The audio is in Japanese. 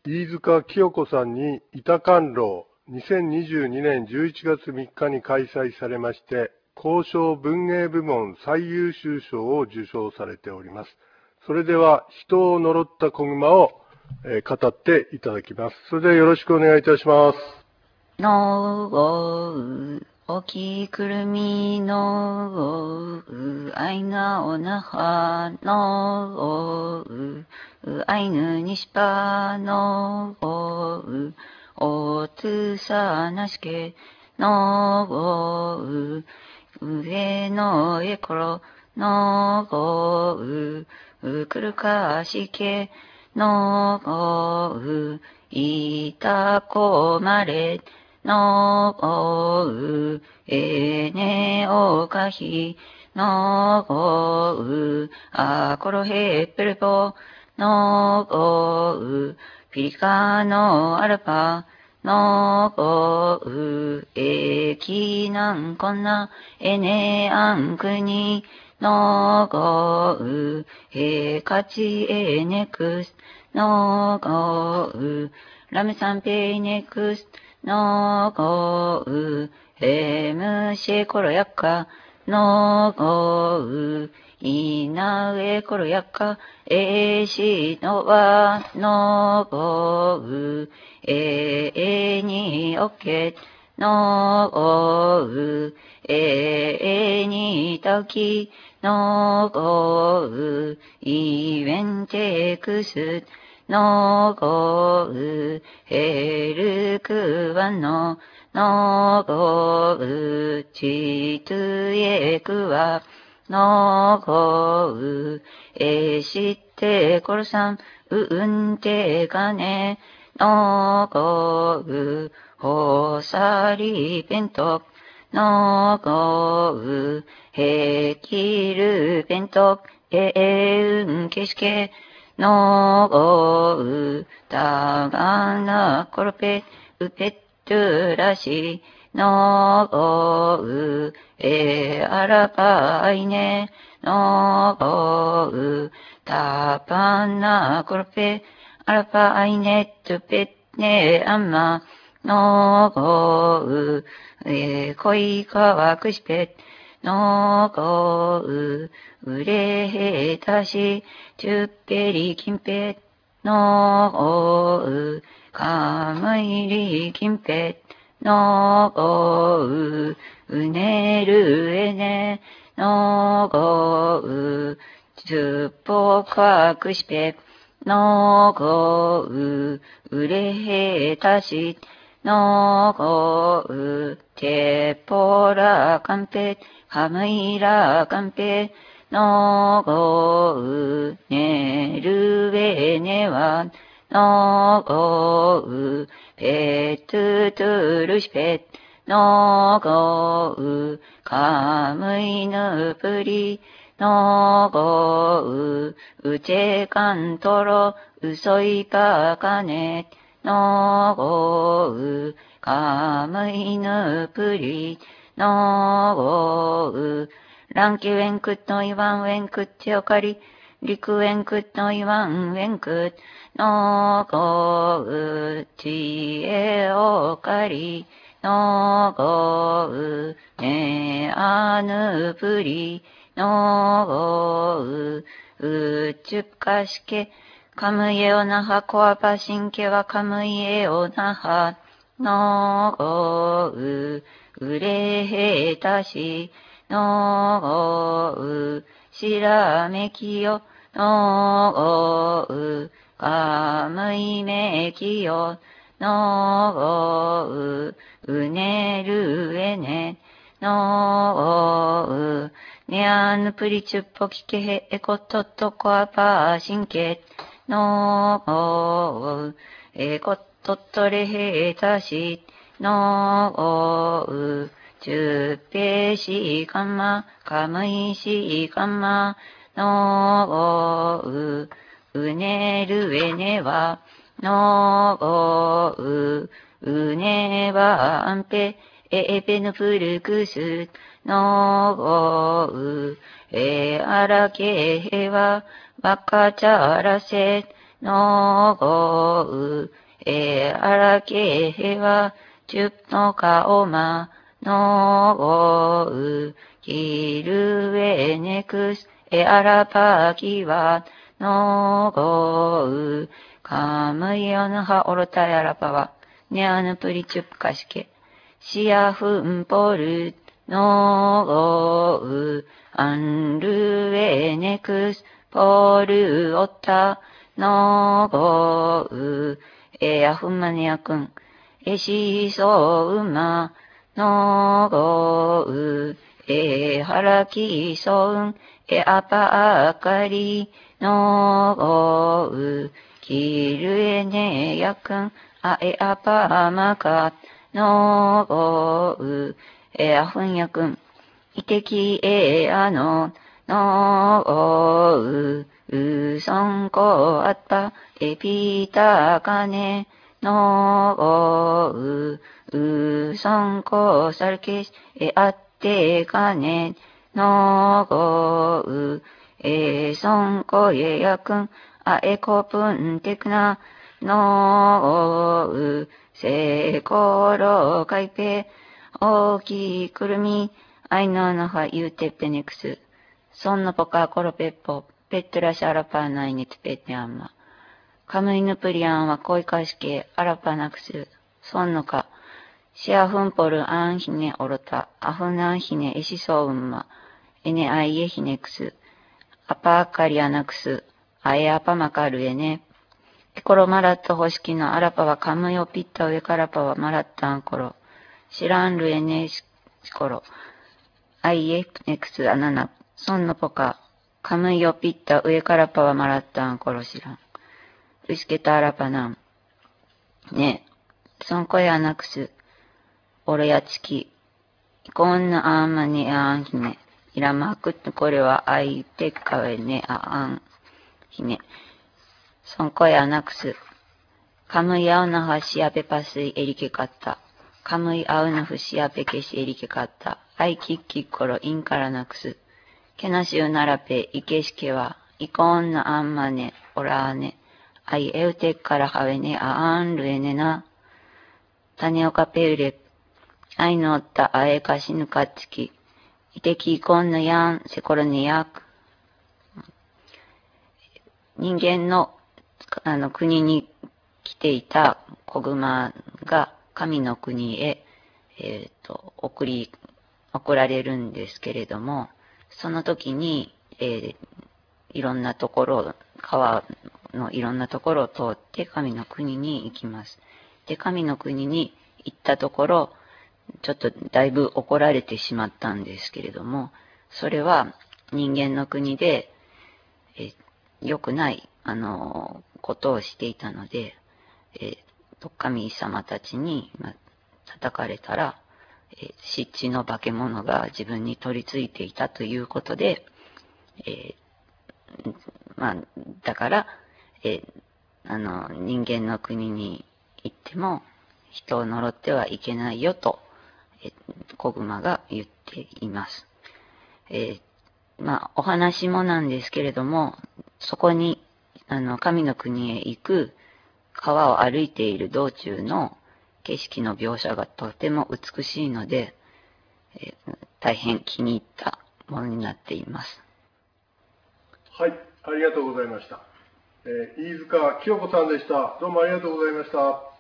飯塚清子さんに板観楼2022年11月3日に開催されまして、交渉文芸部門最優秀賞を受賞されております。それでは、人を呪った小熊を、語っていただきます。それではよろしくお願いいたします。 のごう、おきくるみのごう、あいなおなはのごう、あいぬにしぱのごう、おつさなしけのごう、上のえころのごう、くるかしけのごう、いたこまれのごう、えねおかひのごう、あころへっぺるぽのごう、ピリカのアルパのごう、えきなんこんなえねあんくにのごう、えかちえねくすのごう、ラメサンペイネクスのごう、へむしころやっかのごう、いなうえころやっかえしのわのごう、えにおけのごう、えにたきのごう、いべんてくすのごう、へるくわのごう、ちつえくわのごう、してころさん、うんてかねのごう、ほさりべんとのごう、へきるべんとうんけしけのごう、たがなころぺ、うぺっとらし、のごう、あらぱいね、のごう、たぱなころぺ、あらぱいね、とぺっねあんま、のごう、こいかわくしぺ、のごう、うれへたし、ちゅっぺりきんぺ、のごう、かむいりきんぺ、のごう、うねるえね、のごう、つっぽかくしぺ、のごう、うれへたし、のごう、てっぽらかんぺ、はむいらかんぺ、のごう、ねるえねわ、のごう、ぺつつるしぺ、のごう、かむいぬぷり、のごう、うちかんとろ、うそいかかね、のごう、かむいぬぷり、のごう、ランキウェンクッのいわんウェンクッチよかり、リクウェンクッのいわんウェンクッのごう、ちえおかり、のごう、ねあぬぷり、のごう、うちゅかしけ、かむえおなはこわぱしんけはかむえおなは、のごう、うれへたし、のごう、しらめきよ、のごう、かむいめきよ、のごう、うねるえね、のごう、にゃんぬぷりちゅっぽきけへえこととこあぱしんけ、のごう、えこととれへたし、のごう、ちゅっぺしかま、かむいしかま、のごう、うねるえねわ、のごう、うねわあんぺ、えぺのぷるくす、のごう、あらけへわ、ばかちゃらせ、 のごう、あらけへは、ちゅっのかおま、のごう、きるえねくす、あらぱきは、のごう、かむいよぬはおろたやらぱわ、ねあぬぷりちゅっかしけ、しやふんぽる、のごう、あんるえねくす、ぽるおった、のごう、あふんまねやくん、しそうま、のごう、はらきそう、あぱあかり、のごう、きるえねやくん、あぱまか、のごう、あふんやくん、いてきあの、のごう、そんこあった、ぴたかね、のごそんこさるけし、あってかね、のごそんこえやくん、こぷんてくな、のごせころかいぺ、大きいくるみ、アイノーノハユーテペネクス。ソンノポカコロペッポ、ペットラシャラパーナイネツペティアンマ。カムイヌプリアンは恋かしけ、アラパナクス。ソンノカ。シアフンポルアンヒネオロタ、アフナンヒネエシソウンマ。エネアイエヒネクス。アパーカリアナクス。アエアパマカルエネ。ピコロマラットホシキのアラパはカムイオピッタ上からパはマラッタンコロ。シランルエネシコロ。IF アナナ、ソンのポカ、カムイオピッタ上からパワマラッタンコロシラン、ウシケタアラパナン、ね、ソンコヤナクス、オロヤチキ、コンナアーマネアンヒネ、イラマクッこれはアイテカウェネアアンヒネ、ソンコヤナクス、カムイアウナハシアペパスイエリケカッタ、カムイアウナフシアペケシエリケカッタ、アイキッキッコロインカラナクス。ケナシュナラペイケシケは、イコンナアンマネ、オラーネ、アイエウテッカラハウェネアアンルエネナ、タネオカペウレ、アイノッタアエカシヌカチキ、イテキイコンナヤンセコロネヤク。人間の、国に来ていた子熊が神の国へ、送られるんですけれども、その時に、いろんなところ、川のいろんなところを通って神の国に行きます。で、神の国に行ったところ、ちょっとだいぶ怒られてしまったんですけれども、それは人間の国で、良くない、ことをしていたので、神様たちに、叩かれたら、湿地の化け物が自分に取り付いていたということで、だから、人間の国に行っても人を呪ってはいけないよと、子熊が言っています。お話もなんですけれども、そこに、神の国へ行く川を歩いている道中の景色の描写がとても美しいので、大変気に入ったものになっています。 はい、ありがとうございました。飯塚清子さんでした。どうもありがとうございました。